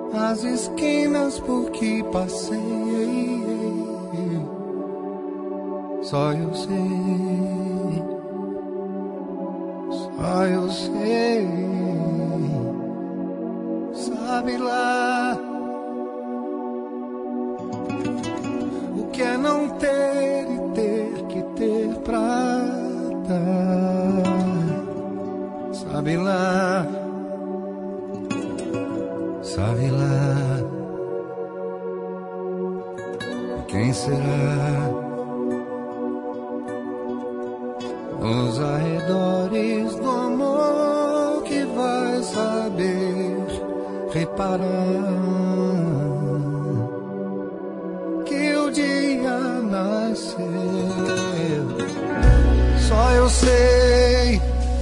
as esquinas por que passei, só eu sei, só eu sei. Sabe lá o que é não ter e ter que ter pra dar. Sabe lá, sabe lá, quem será nos arredores do amor que vai saber reparar que o dia nasceu. Só eu sei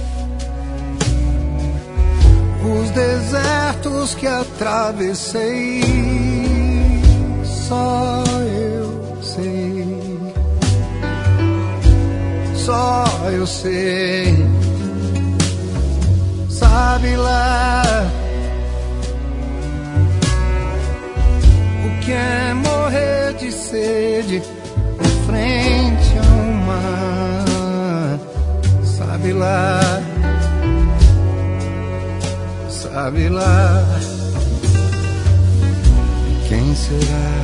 os desertos que atravessei, só eu sei, só eu sei. Sabe lá o que é morrer de sede em frente ao mar. Sabe lá, sabe lá, quem será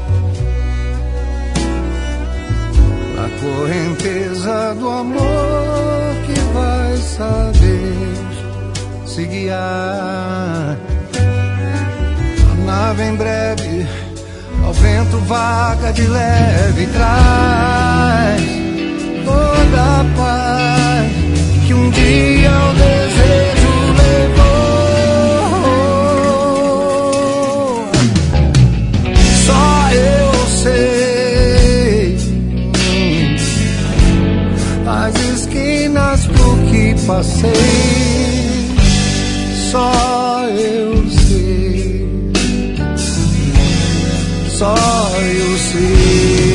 a correnteza do amor que vai saber se guiar. A nave em breve ao vento vaga de leve, traz toda a paz que um dia o desejo levou. Só eu sei as esquinas por que passei, só eu sei, só eu sei.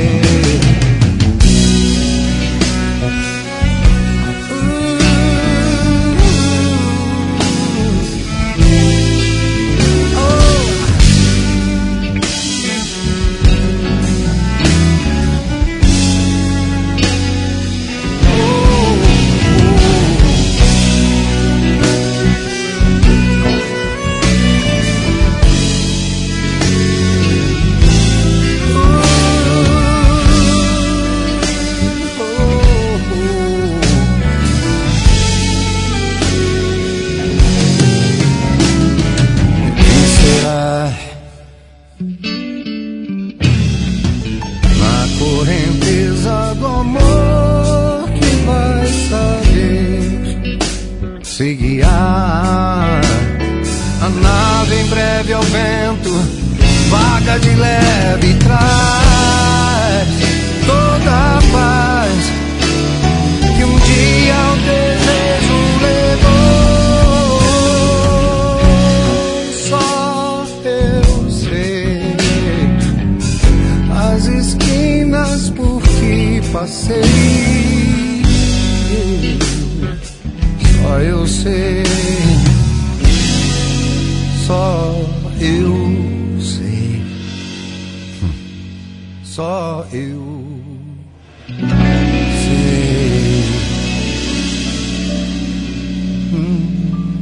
Correnteza do amor que vai saber se guiar. A nave em breve ao vento vaga de leve e traz toda a paz que um dia o desejo levou. Só eu sei as esquinas por que passei, só eu sei, só eu sei, só eu sei.